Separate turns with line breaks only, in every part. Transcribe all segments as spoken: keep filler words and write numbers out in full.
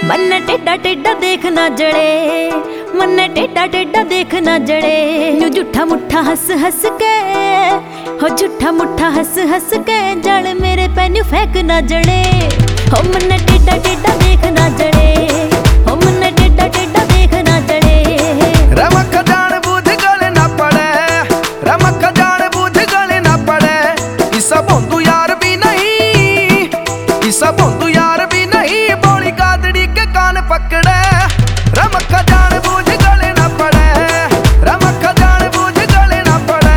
मन टेढ़ा टेढ़ा देख ना जड़े, मन टेढ़ा टेढ़ा देख ना जड़े। न्यू झूठा मुठा हंस हंस के, हो झूठा मुठा हंस हंस के जड़ मेरे पे न्यू फेंक ना जड़े। हो मन टेढ़ा टेढ़ा देख ना जड़े, हो मन टेढ़ा टेढ़ा देख ना जड़े।
रमक जान बूझ गले ना पड़े, रमक जान बूझ गले ना पड़े। इसा बोंदू यार भी नहीं, इसा बोंदू यार भी नहीं। बोली गादड़ी के कान पकड़े, रमक जान बूझ गले ना पड़े, रमक जान बूझ गले ना पड़े।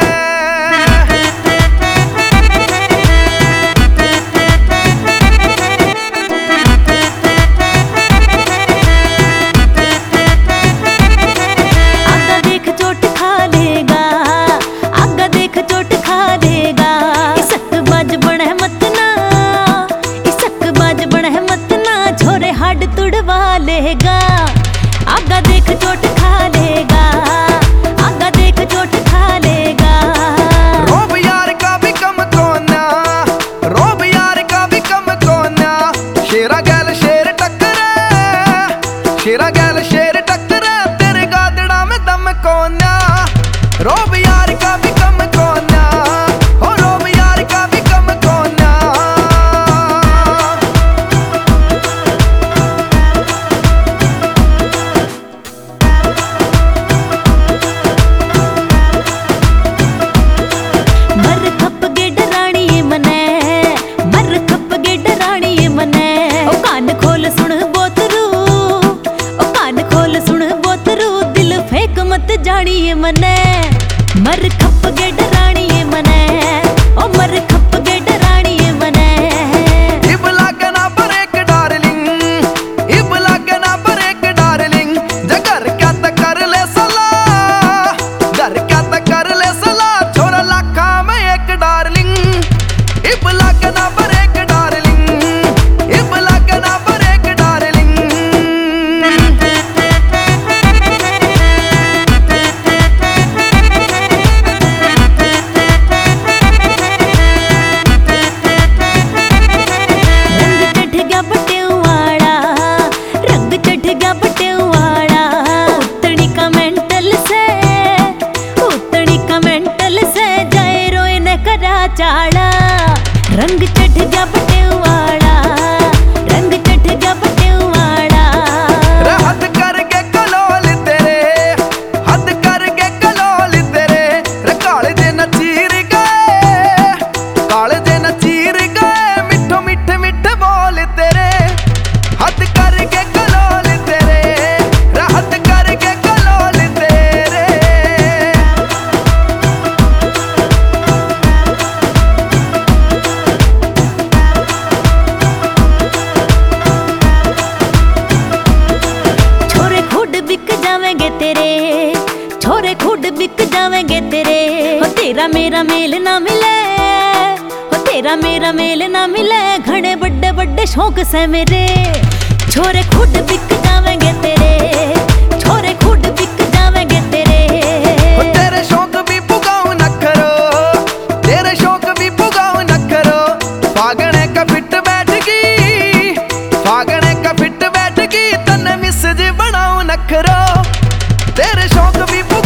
आगा देख चोट खा लेगा, आगा देख चोट खा लेगा। इसकबाज बने मत ना, इसकबाज बने मत ना। छोरे हड तुड़वा लेगा, आगा देख चोट खा लेगा, आगा देख चोट खा लेगा।
रोब यार का भी कम कोना, रोब यार का भी कम कोना। शेरा गैल शेर टक्करे, शेरा गैल शेर टक्करे। तेरे गादड़ा में दम कोना, रोब यार का भी कम कोना, हो रोब यार का भी कम कोना।
मर खप गे डराणी मने, मर खप गे डराणी मने। ओ कान खोल सुन बोतरू, ओ कान खोल सुन बोतरू। दिल फेंक मत जानी मने, मर खप गे डराणी मने, ओ मर खप गे डराणी मने।
इब लागे ना ब्रेक डार्लिंग, इब लागे ना ब्रेक डार्लिंग। जे घर क्या त कर ले सला, घर क्या त कर ले सला। छोरा लाखा में एक डार्लिंग, इब लागे ना ब्रेक डार्लिंग, इब लागे ना ब्रेक डार्लिंग।
रंग चढ़ गया बटेवाड़ा, रंग चढ़ गया बटेवाड़ा। उतनी का मेंटल से, उतनी का मेंटल से। जाए रोए न करा चाड़ा, रंग चढ़ गया बटेवाड़ा, रंग चढ़ गया बटेवाड़ा।
हद करके कलोल तेरे, हद करके कलोल तेरे। रे काले दे न चीर गए, काले दे न चीर गए। मिठो मिठे मिठे बोल तेरे, हद करके कलोल तेरे। रे हद करके कलोल तेरे।
छोरे खुद बिक जावेंगे तेरे, छोरे खुद बिक जावेंगे तेरे। हो तेरा मेरा मेल ना मिले, हो तेरा मेरा मेल ना मिले। घने बड़े बड़े शौक से मेरे, छोरे खुद बिक जावेंगे तेरे, छोरे खुद बिक जावेंगे तेरे।
ओ तेरे शौक भी पुगाओ न करो, तेरे शौक भी पुगाओ न करो। फागणे का फिट बैठ गई, फागणे का फिट बैठ गई। तन्ने मिसज बनाओ न करो, तेरे शौक भी